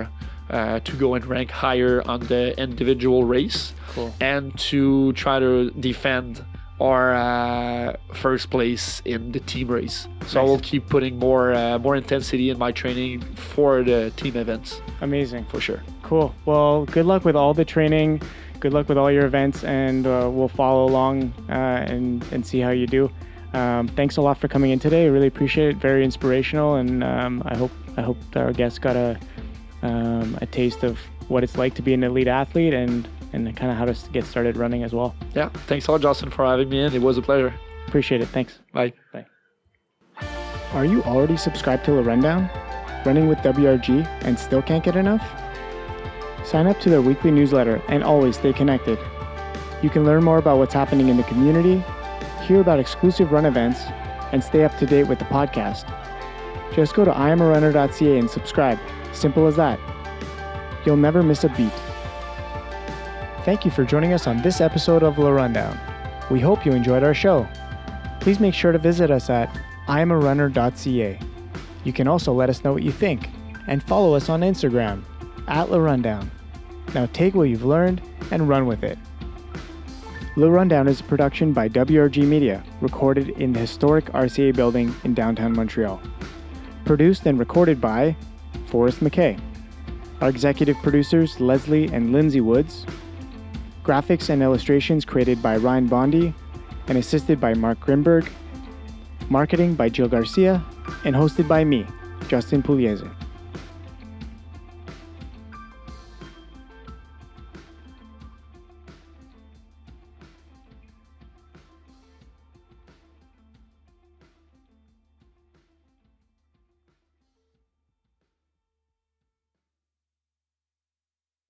uh, to go and rank higher on the individual race, Cool. and to try to defend our uh, first place in the team race. So Nice. I will keep putting more uh, more intensity in my training for the team events Amazing. for sure. Cool. Well, good luck with all the training. Good luck with all your events, and uh, we'll follow along uh, and and see how you do. Um, thanks a lot for coming in today. I really appreciate it. Very inspirational, and um, I hope I hope our guests got a um, a taste of what it's like to be an elite athlete, and and kind of how to get started running as well. Yeah, thanks a lot, Justin, for having me in. It was a pleasure. Appreciate it. Thanks. Bye. Bye. Are you already subscribed to the Rundown? Running with W R G and still can't get enough? Sign up to their weekly newsletter and always stay connected. You can learn more about what's happening in the community, hear about exclusive run events, and stay up to date with the podcast. Just go to I am a runner dot c a and subscribe. Simple as that. You'll never miss a beat. Thank you for joining us on this episode of The Rundown. We hope you enjoyed our show. Please make sure to visit us at I am a runner dot c a. You can also let us know what you think and follow us on Instagram at La Rundown. Now take what you've learned and run with it. La Rundown is a production by W R G Media, recorded in the historic R C A building in downtown Montreal. Produced and recorded by Forrest McKay. Our executive producers, Leslie and Lindsay Woods. Graphics and illustrations created by Ryan Bondi and assisted by Mark Grimberg. Marketing by Jill Garcia and hosted by me, Justin Pugliese.